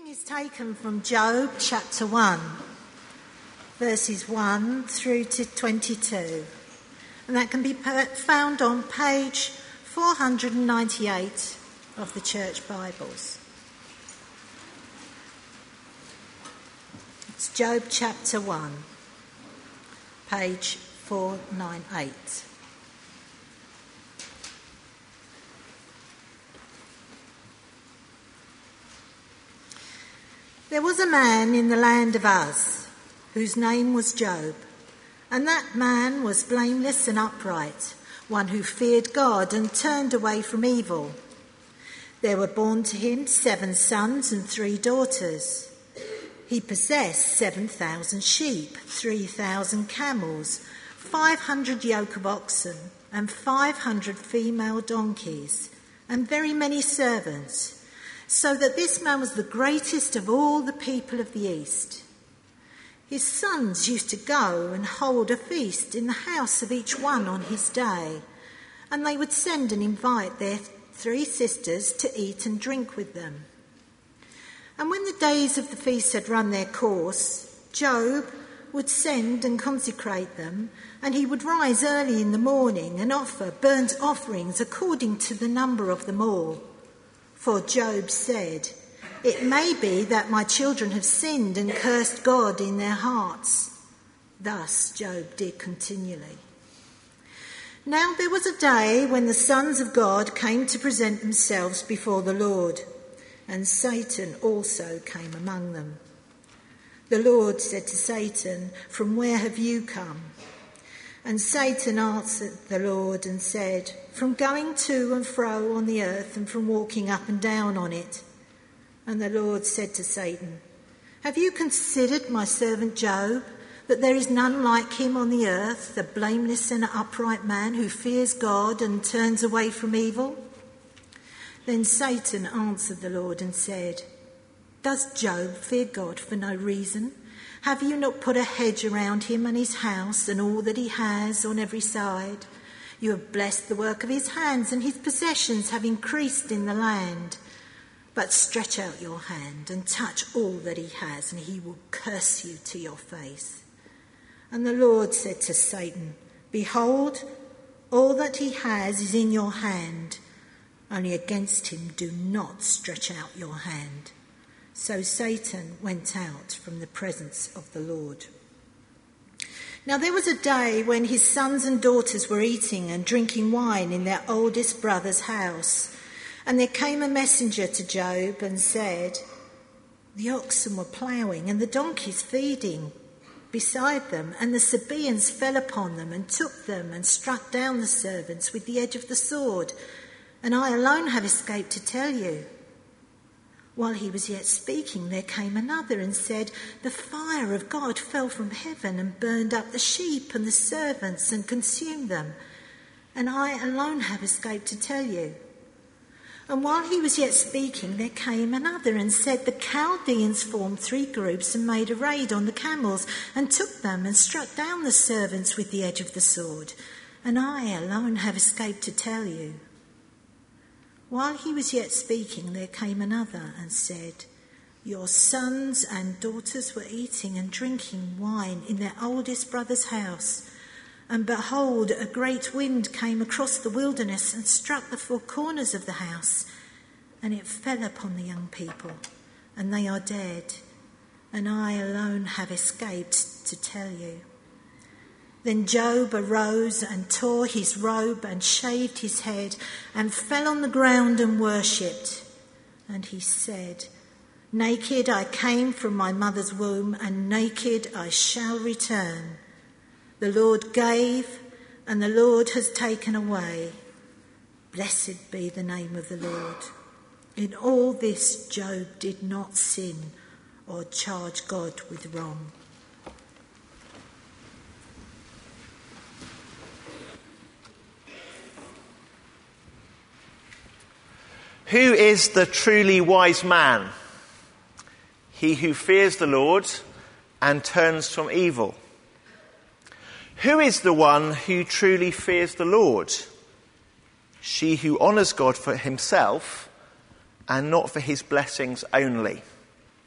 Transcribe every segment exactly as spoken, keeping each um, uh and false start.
reading is taken from Job chapter one, verses one through to twenty-two, and that can be found on page four hundred ninety-eight of the Church Bibles. It's Job chapter one, page four ninety-eight. There was a man in the land of Uz, whose name was Job, and that man was blameless and upright, one who feared God and turned away from evil. There were born to him seven sons and three daughters. He possessed seven thousand sheep, three thousand camels, five hundred yoke of oxen, and five hundred female donkeys, and very many servants, so that this man was the greatest of all the people of the East. His sons used to go and hold a feast in the house of each one on his day, and they would send and invite their three sisters to eat and drink with them. And when the days of the feast had run their course, Job would send and consecrate them, and he would rise early in the morning and offer burnt offerings according to the number of them all. For Job said, "It may be that my children have sinned and cursed God in their hearts." Thus Job did continually. Now there was a day when the sons of God came to present themselves before the Lord, and Satan also came among them. The Lord said to Satan, "From where have you come?" And Satan answered the Lord and said, "From going to and fro on the earth and from walking up and down on it." And the Lord said to Satan, "Have you considered my servant Job, that there is none like him on the earth, the blameless and upright man who fears God and turns away from evil?" Then Satan answered the Lord and said, "Does Job fear God for no reason? Have you not put a hedge around him and his house and all that he has on every side? You have blessed the work of his hands, and his possessions have increased in the land. But stretch out your hand and touch all that he has, and he will curse you to your face." And the Lord said to Satan, "Behold, all that he has is in your hand. Only against him do not stretch out your hand." So Satan went out from the presence of the Lord. Now there was a day when his sons and daughters were eating and drinking wine in their oldest brother's house. And there came a messenger to Job and said, "The oxen were ploughing and the donkeys feeding beside them, and the Sabaeans fell upon them and took them and struck down the servants with the edge of the sword. And I alone have escaped to tell you." While he was yet speaking, there came another and said, "The fire of God fell from heaven and burned up the sheep and the servants and consumed them. And I alone have escaped to tell you." And while he was yet speaking, there came another and said, "The Chaldeans formed three groups and made a raid on the camels and took them and struck down the servants with the edge of the sword. And I alone have escaped to tell you." While he was yet speaking, there came another and said, "Your sons and daughters were eating and drinking wine in their oldest brother's house. And behold, a great wind came across the wilderness and struck the four corners of the house. And it fell upon the young people, and they are dead. And I alone have escaped to tell you." Then Job arose and tore his robe and shaved his head and fell on the ground and worshipped. And he said, "Naked I came from my mother's womb, and naked I shall return. The Lord gave, and the Lord has taken away. Blessed be the name of the Lord." In all this Job did not sin or charge God with wrong. Who is the truly wise man? He who fears the Lord and turns from evil. Who is the one who truly fears the Lord? She who honours God for himself and not for his blessings only.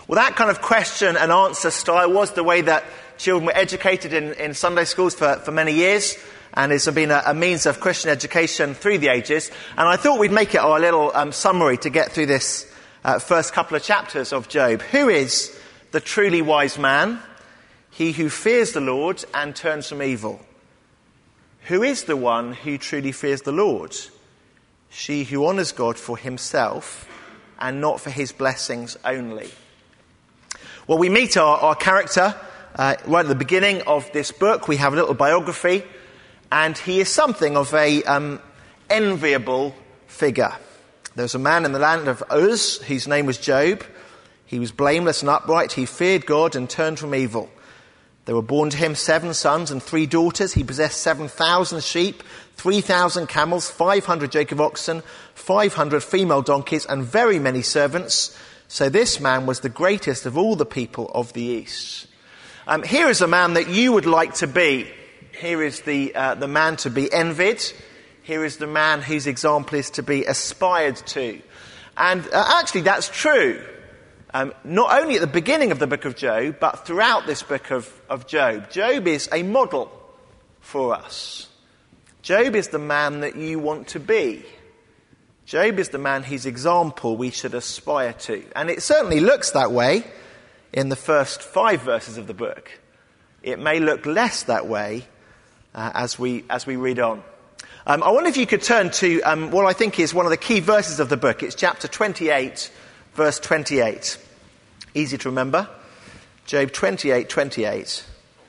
Well, that kind of question and answer style was the way that children were educated in, in Sunday schools for, for many years, and it's been a, a means of Christian education through the ages. And I thought we'd make it our little um, summary to get through this uh, first couple of chapters of Job. Who is the truly wise man? He who fears the Lord and turns from evil. Who is the one who truly fears the Lord? She who honours God for himself and not for his blessings only. Well, we meet our, our character uh, right at the beginning of this book. We have a little biography, and he is something of a um, enviable figure. There's a man in the land of Uz whose name was Job. He was blameless and upright. He feared God and turned from evil. There were born to him seven sons and three daughters. He possessed seven thousand sheep, three thousand camels, five hundred yoke of oxen, five hundred female donkeys, and very many servants. So this man was the greatest of all the people of the East. Um, here is a man that you would like to be. Here is the uh, the man to be envied. Here is the man whose example is to be aspired to. And uh, actually that's true. Um, not only at the beginning of the book of Job, but throughout this book of, of Job. Job is a model for us. Job is the man that you want to be. Job is the man whose example we should aspire to. And it certainly looks that way in the first five verses of the book. It may look less that way uh, as we as we read on. Um, I wonder if you could turn to um, what I think is one of the key verses of the book. It's chapter twenty-eight, verse twenty-eight. Easy to remember. Job twenty-eight, twenty-eight.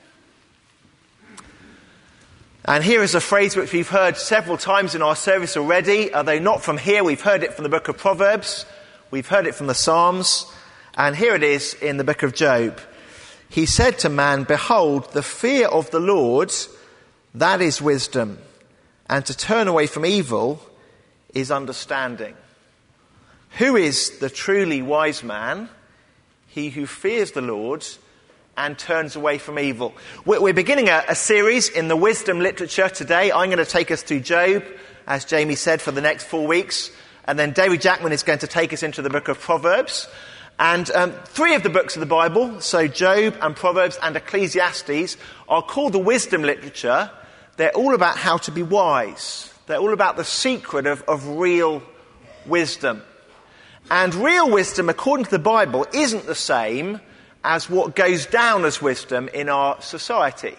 And here is a phrase which we've heard several times in our service already. Although not from here, we've heard it from the book of Proverbs. We've heard it from the Psalms. And here it is in the book of Job. He said to man, "Behold, the fear of the Lord, that is wisdom. And to turn away from evil is understanding." Who is the truly wise man? He who fears the Lord and turns away from evil. We're beginning a, a series in the wisdom literature today. I'm going to take us through Job, as Jamie said, for the next four weeks. And then David Jackman is going to take us into the book of Proverbs. And um, three of the books of the Bible, so Job and Proverbs and Ecclesiastes, are called the wisdom literature. They're all about how to be wise. They're all about the secret of, of real wisdom. And real wisdom, according to the Bible, isn't the same as what goes down as wisdom in our society.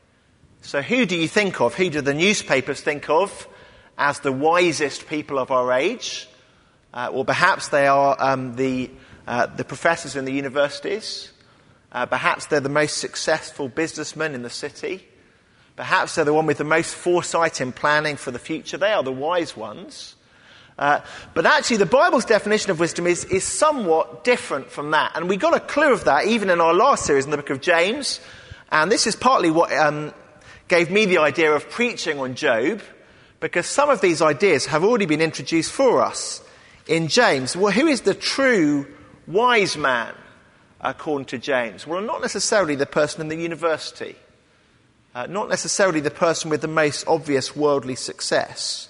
So who do you think of? Who do the newspapers think of as the wisest people of our age? Uh, or perhaps they are um, the uh, the professors in the universities. Uh, perhaps they're the most successful businessmen in the city. Perhaps they're the one with the most foresight in planning for the future. They are the wise ones. Uh, but actually the Bible's definition of wisdom is, is somewhat different from that. And we got a clue of that even in our last series in the book of James. And this is partly what um, gave me the idea of preaching on Job, because some of these ideas have already been introduced for us in James. Well, who is the true wise man according to James? Well, not necessarily the person in the university. Uh, not necessarily the person with the most obvious worldly success.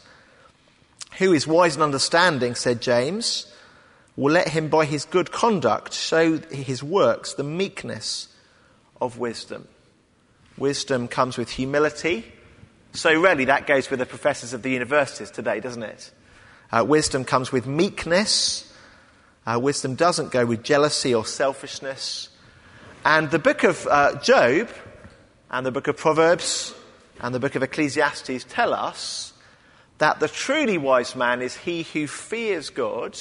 Who is wise and understanding, said James, will let him by his good conduct show his works the meekness of wisdom. Wisdom comes with humility. So really that goes with the professors of the universities today, doesn't it? Uh, wisdom comes with meekness. Uh, wisdom doesn't go with jealousy or selfishness. And the book of uh, Job and the book of Proverbs and the book of Ecclesiastes tell us that the truly wise man is he who fears God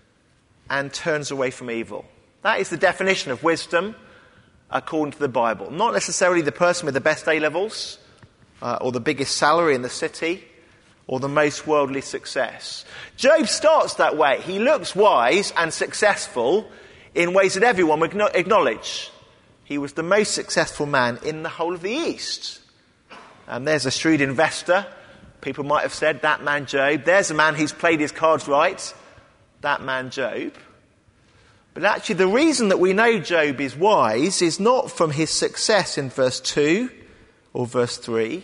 and turns away from evil. That is the definition of wisdom according to the Bible. Not necessarily the person with the best A-levels uh, or the biggest salary in the city or the most worldly success. Job starts that way. He looks wise and successful in ways that everyone would acknowledge. He was the most successful man in the whole of the East. And there's a shrewd investor. People might have said, that man Job. There's a man who's played his cards right. That man Job. But actually the reason that we know Job is wise is not from his success in verse two or verse three,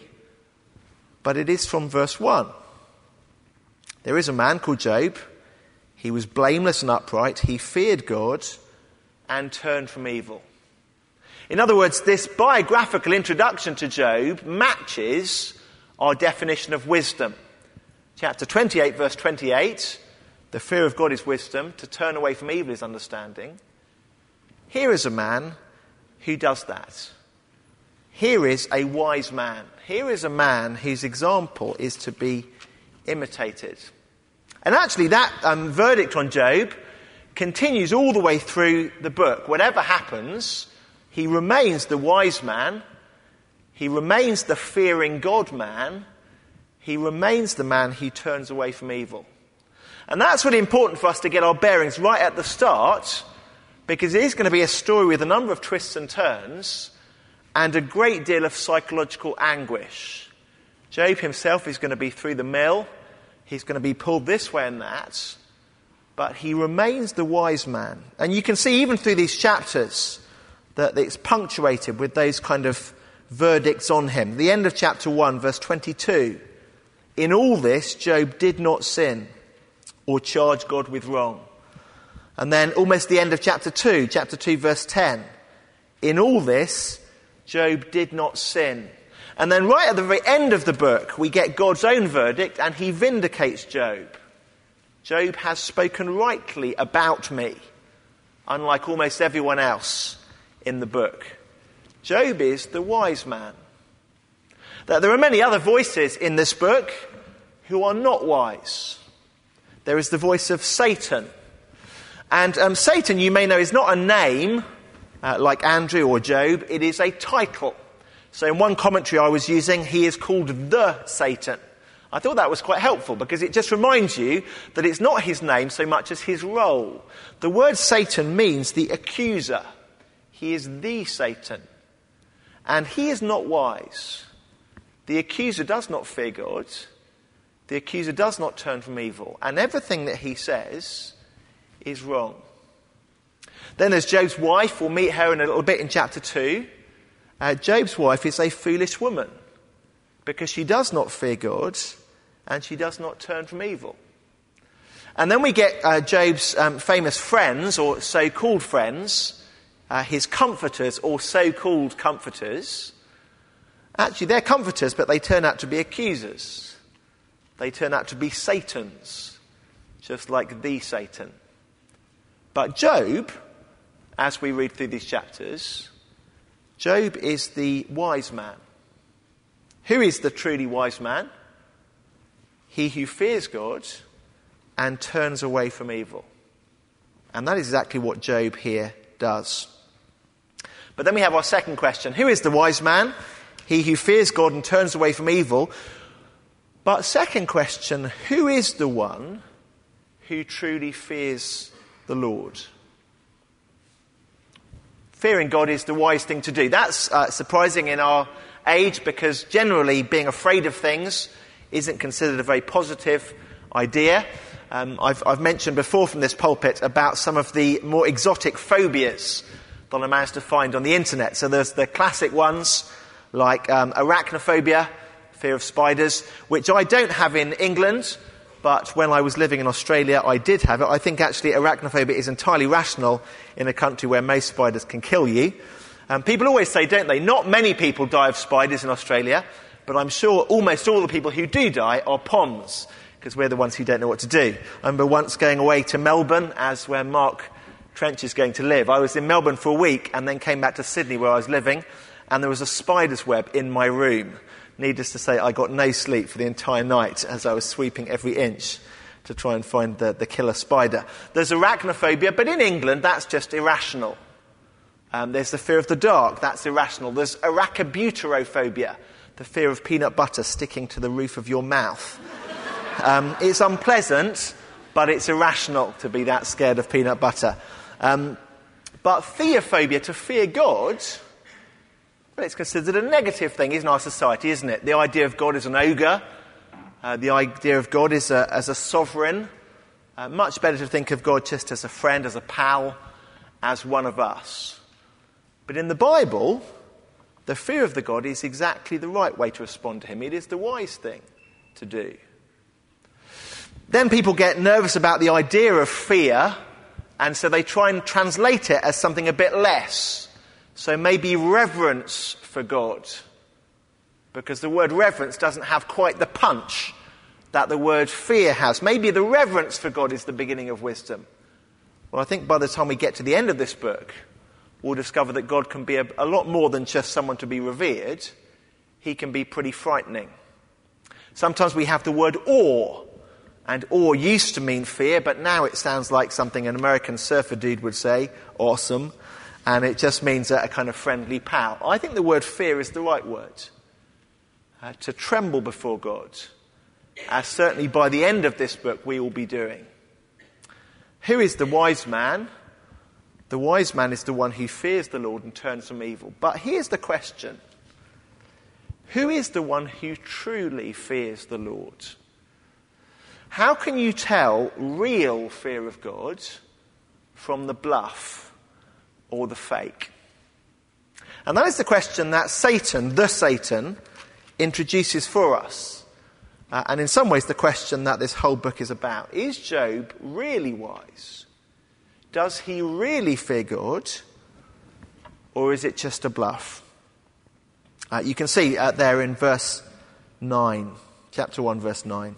but it is from verse one. There is a man called Job. He was blameless and upright. He feared God and turn from evil. In other words, this biographical introduction to Job matches our definition of wisdom. Chapter twenty-eight, verse twenty-eight, the fear of God is wisdom, to turn away from evil is understanding. Here is a man who does that. Here is a wise man. Here is a man whose example is to be imitated. And actually that um, verdict on Job continues all the way through the book. Whatever happens, he remains the wise man. He remains the fearing God man. He remains the man who turns away from evil. And that's really important for us to get our bearings right at the start, because it is going to be a story with a number of twists and turns and a great deal of psychological anguish. Job himself is going to be through the mill. He's going to be pulled this way and that. But he remains the wise man. And you can see even through these chapters that it's punctuated with those kind of verdicts on him. The end of chapter one, verse twenty-two. In all this, Job did not sin or charge God with wrong. And then almost the end of chapter two, chapter two, verse ten. In all this, Job did not sin. And then right at the very end of the book, we get God's own verdict, and he vindicates Job. Job has spoken rightly about me, unlike almost everyone else in the book. Job is the wise man. There are many other voices in this book who are not wise. There is the voice of Satan. And um, Satan, you may know, is not a name uh, like Andrew or Job. It is a title. So in one commentary I was using, he is called the Satan. I thought that was quite helpful because it just reminds you that it's not his name so much as his role. The word Satan means the accuser. He is the Satan. And he is not wise. The accuser does not fear God. The accuser does not turn from evil. And everything that he says is wrong. Then there's Job's wife. We'll meet her in a little bit in chapter two. Uh, Job's wife is a foolish woman because she does not fear God and she does not turn from evil. And then we get uh, Job's um, famous friends, or so-called friends, uh, his comforters or so-called comforters. Actually, they're comforters, but they turn out to be accusers. They turn out to be Satans, just like the Satan. But Job, as we read through these chapters, Job is the wise man. Who is the truly wise man? He who fears God and turns away from evil. And that is exactly what Job here does. But then we have our second question. Who is the wise man? He who fears God and turns away from evil. But second question, who is the one who truly fears the Lord? Fearing God is the wise thing to do. That's uh, surprising in our age because generally being afraid of things isn't considered a very positive idea. Um, I've, I've mentioned before from this pulpit about some of the more exotic phobias that I managed to find on the internet. So there's the classic ones like um, arachnophobia, fear of spiders, which I don't have in England. But when I was living in Australia, I did have it. I think actually arachnophobia is entirely rational in a country where most spiders can kill you. Um, people always say, don't they, not many people die of spiders in Australia, but I'm sure almost all the people who do die are P O Ms, because we're the ones who don't know what to do. I remember once going away to Melbourne, as where Mark Trench is going to live. I was in Melbourne for a week and then came back to Sydney where I was living, and there was a spider's web in my room. Needless to say, I got no sleep for the entire night as I was sweeping every inch to try and find the, the killer spider. There's arachnophobia, but in England, that's just irrational. Um, there's the fear of the dark. That's irrational. There's arachibutyrophobia, the fear of peanut butter sticking to the roof of your mouth. Um, it's unpleasant, but it's irrational to be that scared of peanut butter. Um, but theophobia, to fear God, well, it's considered a negative thing in our society, isn't it? The idea of God as an ogre, uh, the idea of God as a, as a sovereign. Uh, much better to think of God just as a friend, as a pal, as one of us. But in the Bible, the fear of the God is exactly the right way to respond to him. It is the wise thing to do. Then people get nervous about the idea of fear And so they try and translate it as something a bit less. So maybe reverence for God. Because the word reverence doesn't have quite the punch that the word fear has. Maybe the reverence for God is the beginning of wisdom. Well, I think by the time we get to the end of this book, we'll discover that God can be a, a lot more than just someone to be revered. He can be pretty frightening. Sometimes we have the word awe. And awe used to mean fear, but now it sounds like something an American surfer dude would say, awesome. And it just means a, a kind of friendly pal. I think the word fear is the right word. Uh, to tremble before God, as certainly by the end of this book we will be doing. Who is the wise man? The wise man is the one who fears the Lord and turns from evil. But here's the question. Who is the one who truly fears the Lord? How can you tell real fear of God from the bluff or the fake? And that is the question that Satan, the Satan, introduces for us. Uh, and in some ways the question that this whole book is about. Is Job really wise? Does he really fear God? Or is it just a bluff? Uh, you can see uh, there in verse nine, chapter one, verse nine.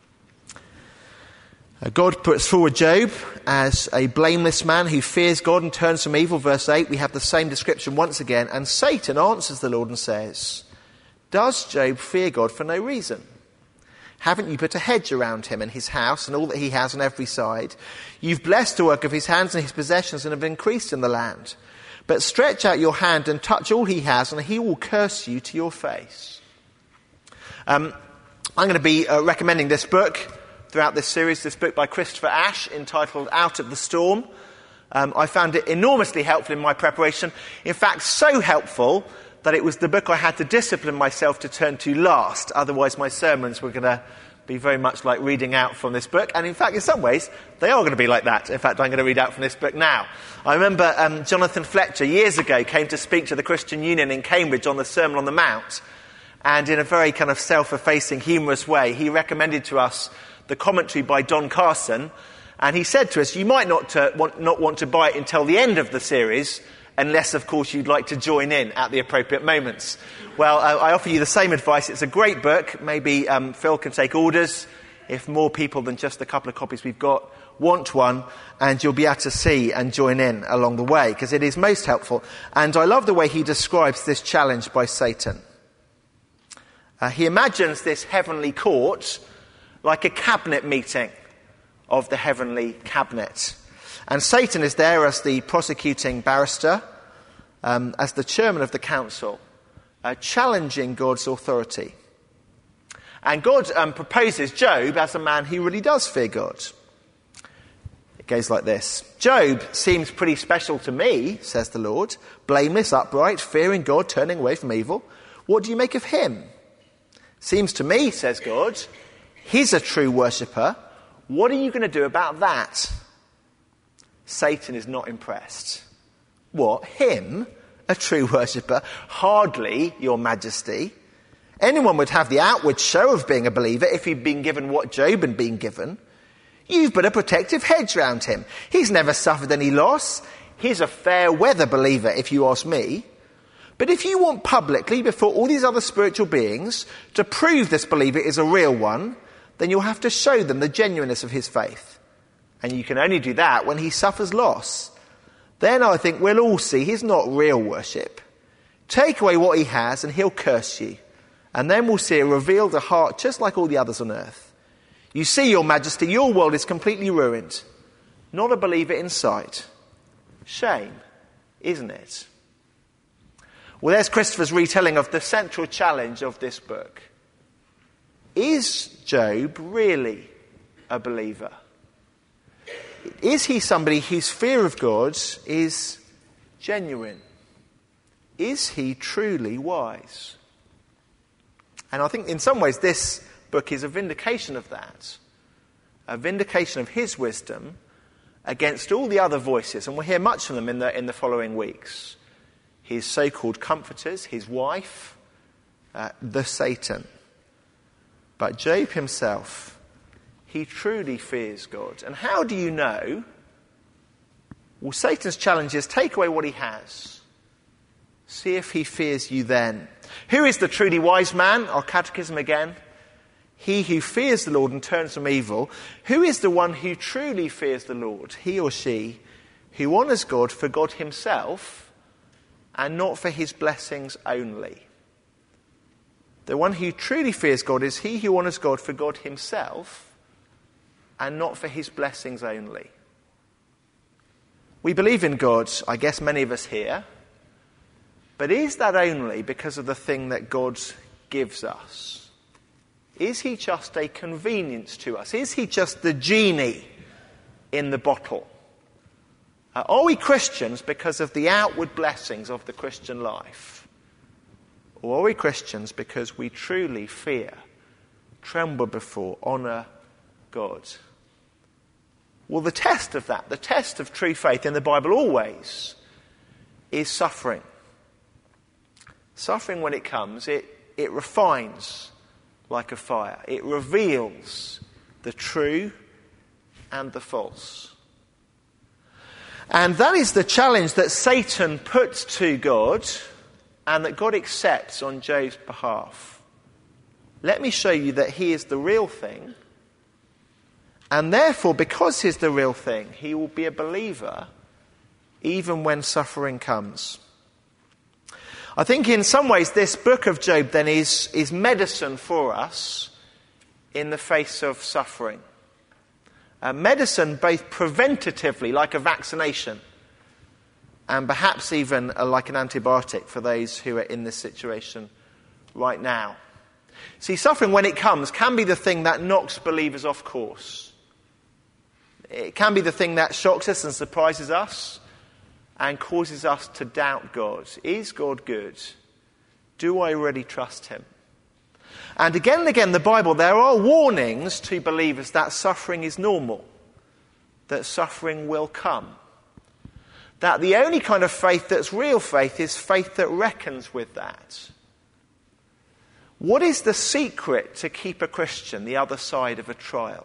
Uh, God puts forward Job as a blameless man who fears God and turns from evil. Verse eight, we have the same description once again. And Satan answers the Lord and says, does Job fear God for no reason? Haven't you put a hedge around him and his house and all that he has on every side? You've blessed the work of his hands and his possessions and have increased in the land. But stretch out your hand and touch all he has, and he will curse you to your face. Um, I'm going to be uh, recommending this book throughout this series, this book by Christopher Ash entitled Out of the Storm. Um, I found it enormously helpful in my preparation. In fact, so helpful that it was the book I had to discipline myself to turn to last. Otherwise, my sermons were going to be very much like reading out from this book. And in fact, in some ways, they are going to be like that. In fact, I'm going to read out from this book now. I remember um, Jonathan Fletcher years ago came to speak to the Christian Union in Cambridge on the Sermon on the Mount. And in a very kind of self-effacing, humorous way, he recommended to us the commentary by Don Carson. And he said to us, you might not, uh, want, not want to buy it until the end of the series, unless, of course, you'd like to join in at the appropriate moments. Well, uh, I offer you the same advice. It's a great book. Maybe um, Phil can take orders if more people than just the couple of copies we've got want one, and you'll be able to see and join in along the way, because it is most helpful. And I love the way he describes this challenge by Satan. Uh, he imagines this heavenly court like a cabinet meeting of the heavenly cabinet. And Satan is there as the prosecuting barrister, um, as the chairman of the council, uh, challenging God's authority. And God um, proposes Job as a man who really does fear God. It goes like this. Job seems pretty special to me, says the Lord. Blameless, upright, fearing God, turning away from evil. What do you make of him? Seems to me, says God, he's a true worshipper. What are you going to do about that? Satan is not impressed. What? Him? A true worshipper? Hardly, your majesty. Anyone would have the outward show of being a believer if he'd been given what Job had been given. You've put a protective hedge round him. He's never suffered any loss. He's a fair weather believer, if you ask me. But if you want publicly, before all these other spiritual beings, to prove this believer is a real one, then you'll have to show them the genuineness of his faith. And you can only do that when he suffers loss. Then I think we'll all see he's not real worship. Take away what he has and he'll curse you. And then we'll see a revealed heart just like all the others on earth. You see, your majesty, your world is completely ruined. Not a believer in sight. Shame, isn't it? Well, there's Christopher's retelling of the central challenge of this book. Is Job really a believer? Is he somebody whose fear of God is genuine? Is he truly wise? And I think in some ways this book is a vindication of that. A vindication of his wisdom against all the other voices. And we'll hear much from them in the, in the following weeks. His so-called comforters, his wife, uh, the Satan. But Job himself, he truly fears God. And how do you know Well, Satan's challenge is take away what he has. See if he fears you then. Who is the truly wise man? Our catechism again. He who fears the Lord and turns from evil. Who is the one who truly fears the Lord? He or she who honours God for God himself and not for his blessings only. The one who truly fears God is he who honours God for God himself and not for his blessings only. We believe in God, I guess many of us here, but is that only because of the thing that God gives us? Is he just a convenience to us? Is he just the genie in the bottle? Uh, are we Christians because of the outward blessings of the Christian life? Or are we Christians because we truly fear, tremble before, honour God? Well, the test of that, the test of true faith in the Bible always is suffering. Suffering, when it comes, it, it refines like a fire. It reveals the true and the false. And that is the challenge that Satan puts to God and that God accepts on Job's behalf. Let me show you that he is the real thing, and therefore, because he's the real thing, he will be a believer even when suffering comes. I think in some ways this book of Job then is, is medicine for us in the face of suffering. Uh, medicine both preventatively, like a vaccination, and perhaps even uh, like an antibiotic for those who are in this situation right now. See, suffering, when it comes, can be the thing that knocks believers off course. It can be the thing that shocks us and surprises us and causes us to doubt God. Is God good? Do I really trust him? And again and again in the Bible there are warnings to believers that suffering is normal, that suffering will come, that the only kind of faith that's real faith is faith that reckons with that. What is the secret to keep a Christian the other side of a trial?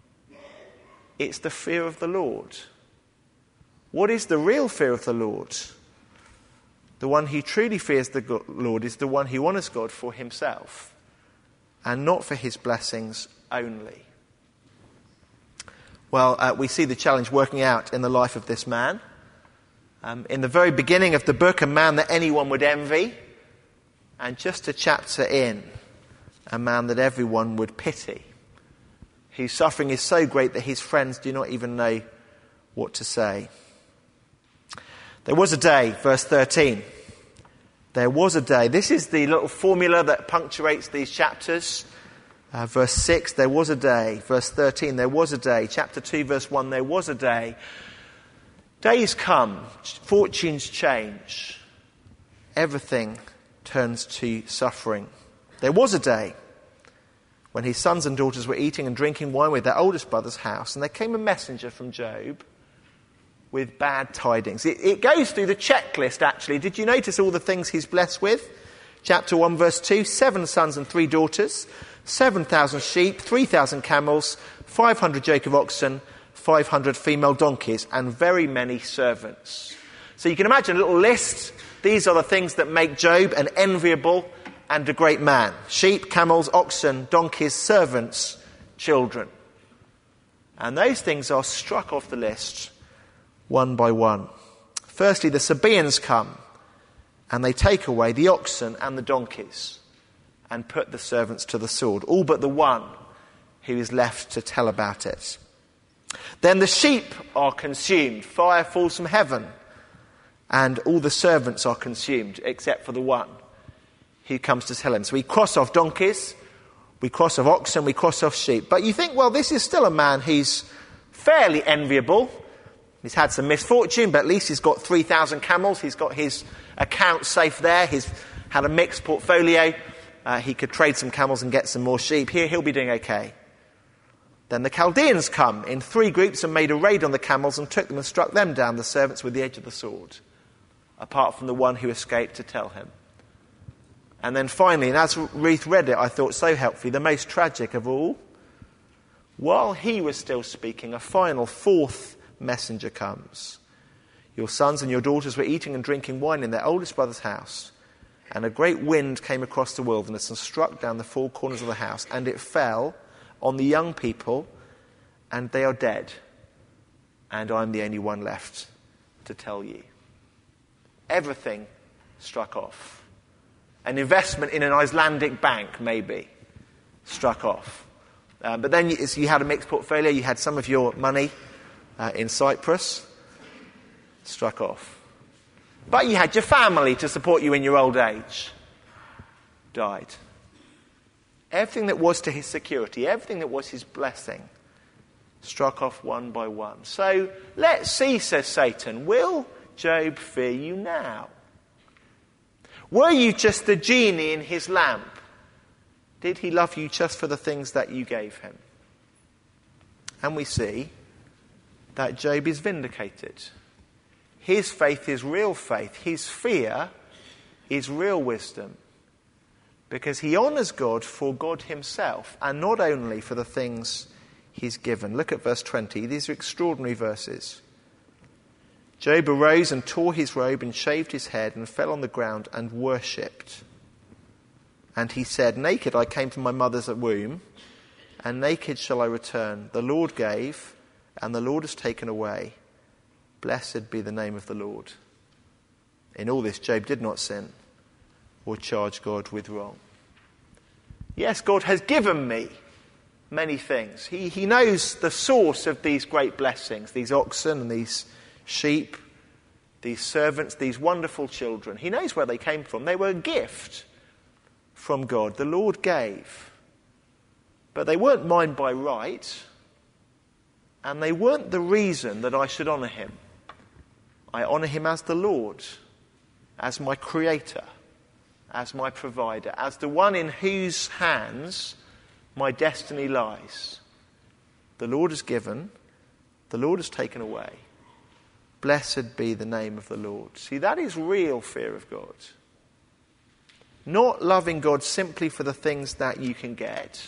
It's the fear of the Lord. What is the real fear of the Lord? The one who truly fears the Lord is the one who honours God for himself and not for his blessings only. Well, uh, we see the challenge working out in the life of this man. Um, in the very beginning of the book, a man that anyone would envy, and just a chapter in, a man that everyone would pity, whose suffering is so great that his friends do not even know what to say. There was a day, verse thirteen. There was a day. This is the little formula that punctuates these chapters. Uh, verse six, there was a day. Verse thirteen, there was a day. Chapter two, verse one, there was a day. Days come, fortunes change. Everything turns to suffering. There was a day when his sons and daughters were eating and drinking wine with their oldest brother's house, and there came a messenger from Job with bad tidings. It, it goes through the checklist, actually. Did you notice all the things he's blessed with? Chapter one, verse two, seven sons and three daughters, seven thousand sheep, three thousand camels, five hundred yoke of oxen, five hundred female donkeys, and very many servants. So you can imagine a little list. These are the things that make Job an enviable and a great man. Sheep, camels, oxen, donkeys, servants, children. And those things are struck off the list one by one. Firstly, the Sabaeans come and they take away the oxen and the donkeys and put the servants to the sword, all but the one who is left to tell about it. Then the sheep are consumed. Fire falls from heaven and all the servants are consumed except for the one who comes to tell him. So we cross off donkeys, we cross off oxen, we cross off sheep. But you think, well, this is still a man who's fairly enviable. He's had some misfortune, but at least he's got three thousand camels. He's got his account safe there. He's had a mixed portfolio. Uh, he could trade some camels and get some more sheep. Here, he'll be doing okay. Then the Chaldeans come in three groups and made a raid on the camels and took them and struck them down, the servants, with the edge of the sword, apart from the one who escaped to tell him. And then finally, and as Ruth read it, I thought so helpfully, the most tragic of all, while he was still speaking, a final fourth messenger comes, Your sons and your daughters were eating and drinking wine in their oldest brother's house. And a great wind came across the wilderness and struck down the four corners of the house, and it fell on the young people, and they are dead. And I'm the only one left to tell you." Everything struck off. An investment in an Icelandic bank, maybe, struck off. Um, but then you, you had a mixed portfolio. You had some of your money uh, in Cyprus. Struck off. But you had your family to support you in your old age. Died. Everything that was to his security, everything that was his blessing, struck off one by one. So let's see, says Satan, will Job fear you now? Were you just the genie in his lamp? Did he love you just for the things that you gave him? And we see that Job is vindicated. His faith is real faith. His fear is real wisdom. Because he honours God for God himself, and not only for the things he's given. Look at verse twenty. These are extraordinary verses. Job arose and tore his robe and shaved his head and fell on the ground and worshipped. And he said, "Naked I came from my mother's womb, and naked shall I return. The Lord gave, and the Lord has taken away. Blessed be the name of the Lord." In all this, Job did not sin or charge God with wrong. Yes, God has given me many things. He, he knows the source of these great blessings, these oxen and these sheep, these servants, these wonderful children. He knows where they came from. They were a gift from God. The Lord gave. But they weren't mine by right, and they weren't the reason that I should honour him. I honour him as the Lord, as my creator, as my provider, as the one in whose hands my destiny lies. The Lord has given, the Lord has taken away. Blessed be the name of the Lord. See, that is real fear of God. Not loving God simply for the things that you can get.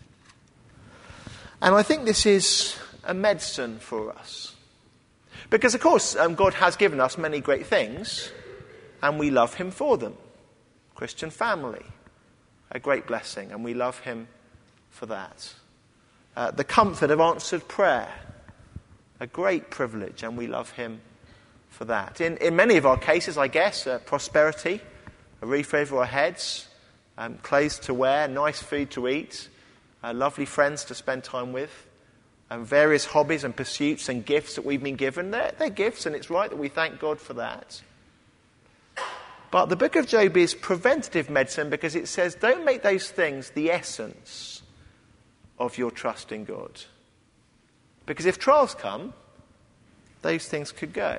And I think this is a medicine for us. Because, of course, um, God has given us many great things, and we love him for them. Christian family, a great blessing, and we love him for that. Uh, the comfort of answered prayer, a great privilege, and we love him for that. In, in many of our cases, I guess, uh, prosperity, a roof over our heads, um, clothes to wear, nice food to eat, uh, lovely friends to spend time with, and various hobbies and pursuits and gifts that we've been given. They're, they're gifts, and it's right that we thank God for that. But the book of Job is preventative medicine because it says don't make those things the essence of your trust in God. Because if trials come, those things could go.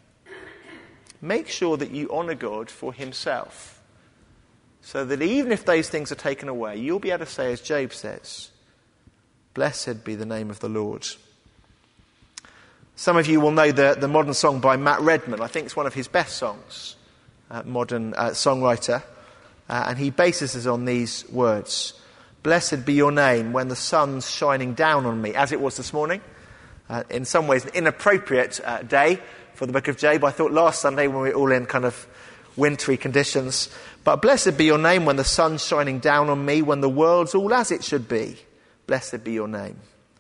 Make sure that you honour God for himself, so that even if those things are taken away, you'll be able to say, as Job says, "Blessed be the name of the Lord." Some of you will know the, the modern song by Matt Redman. I think it's one of his best songs, uh, modern uh, songwriter. Uh, and he bases it on these words. "Blessed be your name when the sun's shining down on me," as it was this morning. Uh, in some ways, an inappropriate uh, day for the book of Job. I thought last Sunday when we were all in kind of wintry conditions. But blessed be your name when the sun's shining down on me, when the world's all as it should be. Blessed be your name.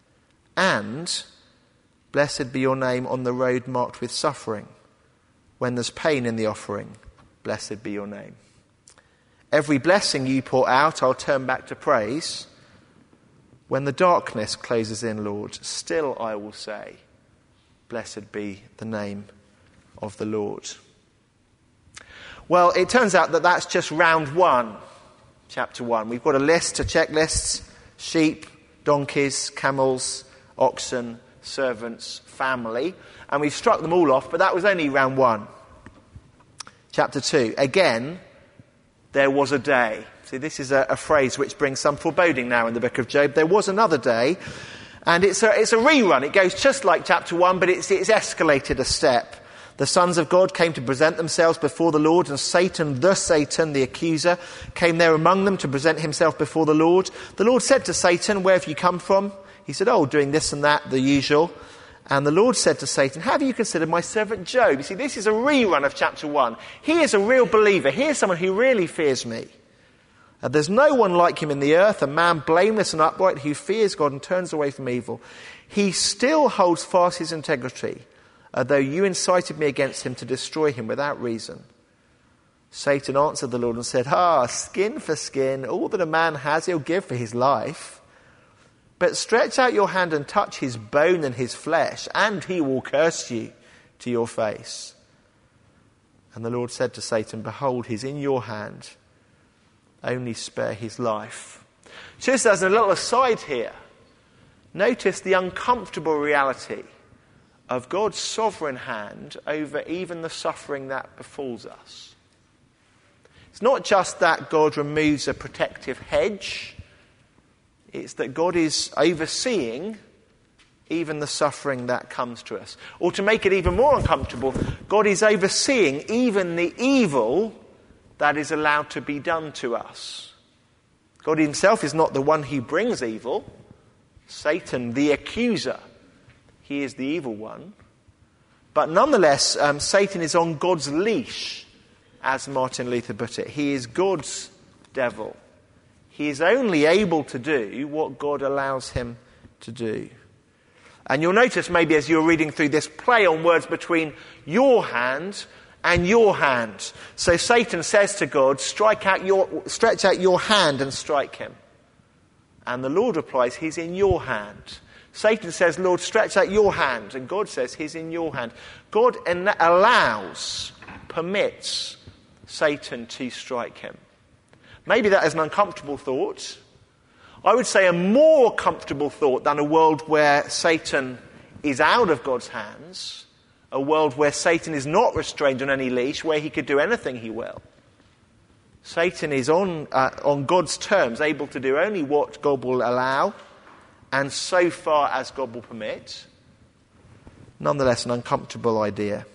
And blessed be your name on the road marked with suffering. When there's pain in the offering, blessed be your name. Every blessing you pour out, I'll turn back to praise. When the darkness closes in, Lord, still I will say, blessed be the name of the Lord. Well, it turns out that that's just round one, chapter one. We've got a list, a checklist: sheep, donkeys, camels, oxen, servants, family. And we've struck them all off, but that was only round one. Chapter two, again, there was a day. See, this is a, a phrase which brings some foreboding now in the book of Job. There was another day, and it's a, it's a rerun. It goes just like chapter one, but it's, it's escalated a step. The sons of God came to present themselves before the Lord, and Satan, the Satan, the accuser, came there among them to present himself before the Lord. The Lord said to Satan, "Where have you come from?" He said, "Oh, doing this and that, the usual." And the Lord said to Satan, have you considered my servant Job? You see, this is a rerun of chapter one. He is a real believer. He is someone who really fears me. Uh, there's no one like him in the earth, a man blameless and upright who fears God and turns away from evil. He still holds fast his integrity, uh, though you incited me against him to destroy him without reason. Satan answered the Lord and said, ah, skin for skin, all that a man has he'll give for his life. But stretch out your hand and touch his bone and his flesh, and he will curse you to your face. And the Lord said to Satan, behold, he's in your hand. Only spare his life. Just as a little aside here, notice the uncomfortable reality of God's sovereign hand over even the suffering that befalls us. It's not just that God removes a protective hedge. It's that God is overseeing even the suffering that comes to us. Or to make it even more uncomfortable, God is overseeing even the evil that is allowed to be done to us. God himself is not the one who brings evil. Satan, the accuser, he is the evil one. But nonetheless, um, Satan is on God's leash, as Martin Luther put it. He is God's devil. He is only able to do what God allows him to do. And you'll notice maybe as you're reading through this play on words between your hand and your hand. So Satan says to God, strike out your, stretch out your hand and strike him. And the Lord replies, he's in your hand. Satan says, Lord, stretch out your hand. And God says, he's in your hand. God en- allows, permits Satan to strike him. Maybe that is an uncomfortable thought. I would say a more comfortable thought than a world where Satan is out of God's hands, a world where Satan is not restrained on any leash, where he could do anything he will. Satan is on, uh, on God's terms, able to do only what God will allow, and so far as God will permit. Nonetheless, an uncomfortable idea.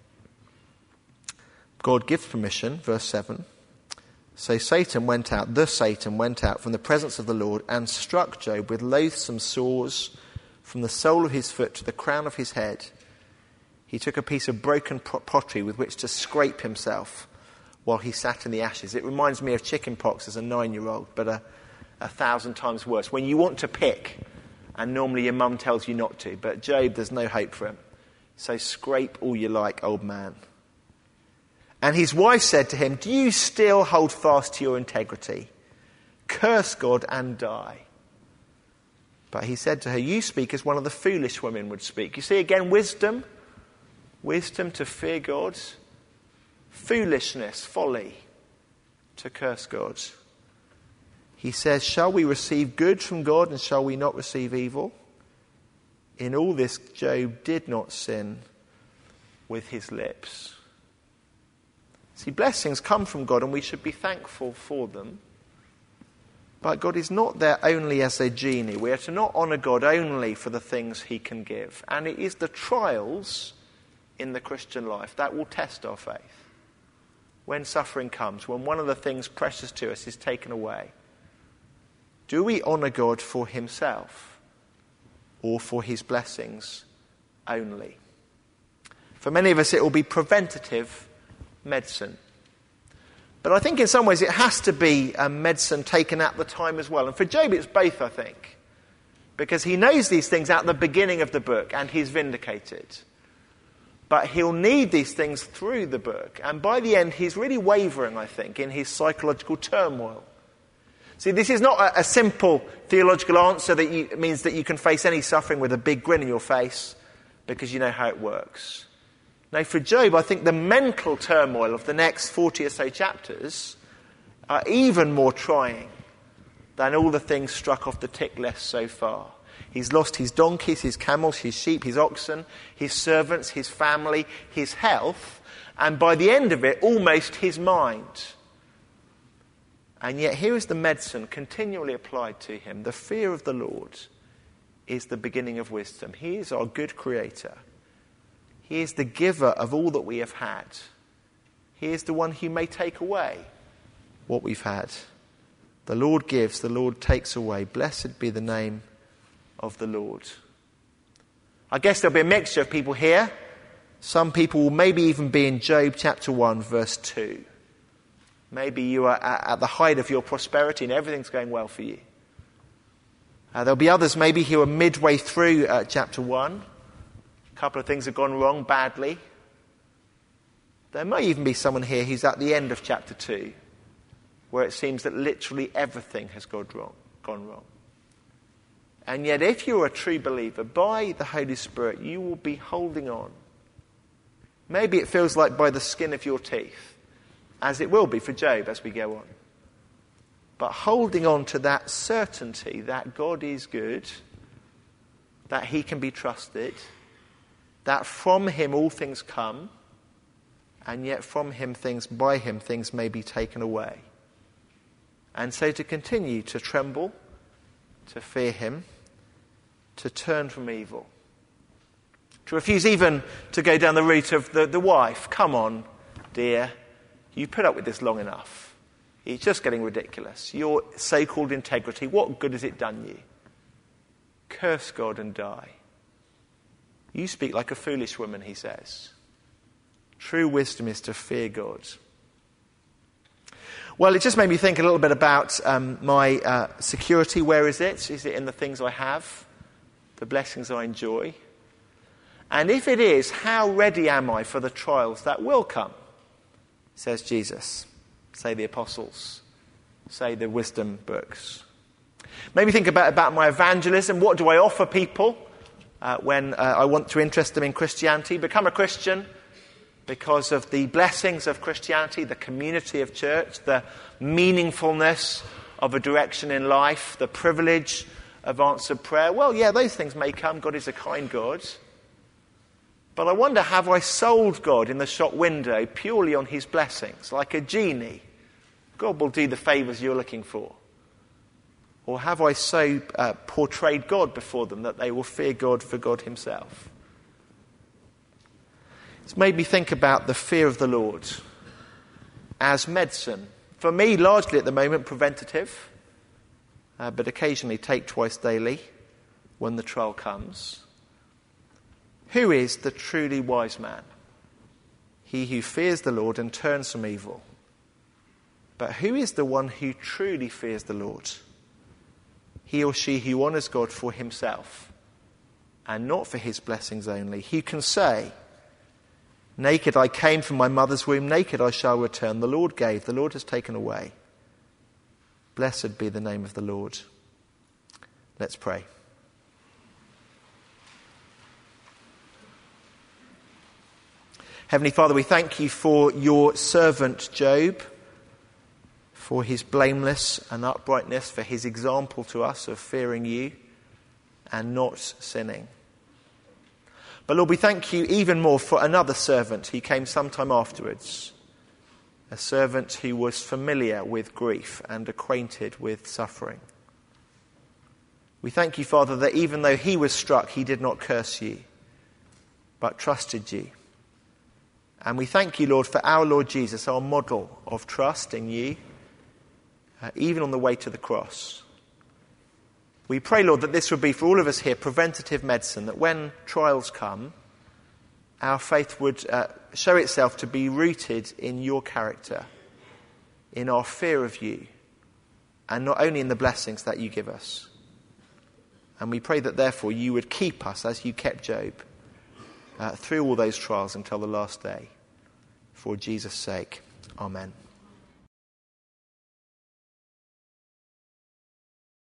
God gives permission, verse seven. So Satan went out, the Satan went out from the presence of the Lord and struck Job with loathsome sores from the sole of his foot to the crown of his head. He took a piece of broken pottery with which to scrape himself while he sat in the ashes. It reminds me of chicken pox as a nine-year-old, but a, a thousand times worse. When you want to pick, and normally your mum tells you not to, but Job, there's no hope for him. So scrape all you like, old man. And his wife said to him, do you still hold fast to your integrity? Curse God and die. But he said to her, you speak as one of the foolish women would speak. You see, again, wisdom. Wisdom to fear God. Foolishness, folly, to curse God. He says, shall we receive good from God and shall we not receive evil? In all this, Job did not sin with his lips. See, blessings come from God and we should be thankful for them. But God is not there only as a genie. We are to not honour God only for the things he can give. And it is the trials in the Christian life that will test our faith. When suffering comes, when one of the things precious to us is taken away, do we honour God for himself or for his blessings only? For many of us it will be preventative medicine. But I think in some ways it has to be a medicine taken at the time as well. And for Job it's both, I think. Because he knows these things at the beginning of the book and he's vindicated. But he'll need these things through the book. And by the end he's really wavering, I think, in his psychological turmoil. See, this is not a, a simple theological answer that you, means that you can face any suffering with a big grin in your face because you know how it works. Now, for Job, I think the mental turmoil of the next forty or so chapters are even more trying than all the things struck off the tick list so far. He's lost his donkeys, his camels, his sheep, his oxen, his servants, his family, his health, and by the end of it, almost his mind. And yet here is the medicine continually applied to him. The fear of the Lord is the beginning of wisdom. He is our good creator. He is the giver of all that we have had. He is the one who may take away what we've had. The Lord gives, the Lord takes away. Blessed be the name of the Lord. I guess there'll be a mixture of people here. Some people will maybe even be in Job chapter one, verse two. Maybe you are at the height of your prosperity and everything's going well for you. Uh, there'll be others maybe who are midway through uh, chapter one. A couple of things have gone wrong badly. There may even be someone here who's at the end of chapter two, where it seems that literally everything has gone wrong. Gone wrong. And yet if you're a true believer, by the Holy Spirit, you will be holding on. Maybe it feels like by the skin of your teeth, as it will be for Job as we go on. But holding on to that certainty that God is good, that he can be trusted, that from him all things come, and yet from him things, by him things may be taken away. And so to continue to tremble, to fear him, to turn from evil. To refuse even to go down the route of the, the wife. Come on, dear, you put up with this long enough. It's just getting ridiculous. Your so-called integrity, what good has it done you? Curse God and die. You speak like a foolish woman, he says. True wisdom is to fear God. Well, it just made me think a little bit about um, my uh, security. Where is it? Is it in the things I have? The blessings I enjoy? And if it is, how ready am I for the trials that will come? Says Jesus. Say the apostles. Say the wisdom books. Maybe think about, about my evangelism. What do I offer people uh, when uh, I want to interest them in Christianity? Become a Christian because of the blessings of Christianity, the community of church, the meaningfulness of a direction in life, the privilege of answered prayer. Well, yeah, those things may come. God is a kind God. But I wonder, have I sold God in the shop window purely on his blessings, like a genie? God will do the favours you're looking for. Or have I so uh, portrayed God before them that they will fear God for God himself? It's made me think about the fear of the Lord as medicine. For me, largely at the moment, preventative, uh, but occasionally take twice daily when the trial comes. Who is the truly wise man? He who fears the Lord and turns from evil. But who is the one who truly fears the Lord? He or she who honours God for himself and not for his blessings only. Who can say, naked I came from my mother's womb, naked I shall return. The Lord gave, the Lord has taken away. Blessed be the name of the Lord. Let's pray. Heavenly Father, we thank you for your servant Job, for his blameless and uprightness, for his example to us of fearing you and not sinning. But Lord, we thank you even more for another servant who came sometime afterwards, a servant who was familiar with grief and acquainted with suffering. We thank you, Father, that even though he was struck, he did not curse you, but trusted you. And we thank you, Lord, for our Lord Jesus, our model of trust in you, uh, even on the way to the cross. We pray, Lord, that this would be for all of us here preventative medicine, that when trials come, our faith would uh, show itself to be rooted in your character, in our fear of you, and not only in the blessings that you give us. And we pray that therefore you would keep us as you kept Job uh, through all those trials until the last day. For Jesus' sake, amen.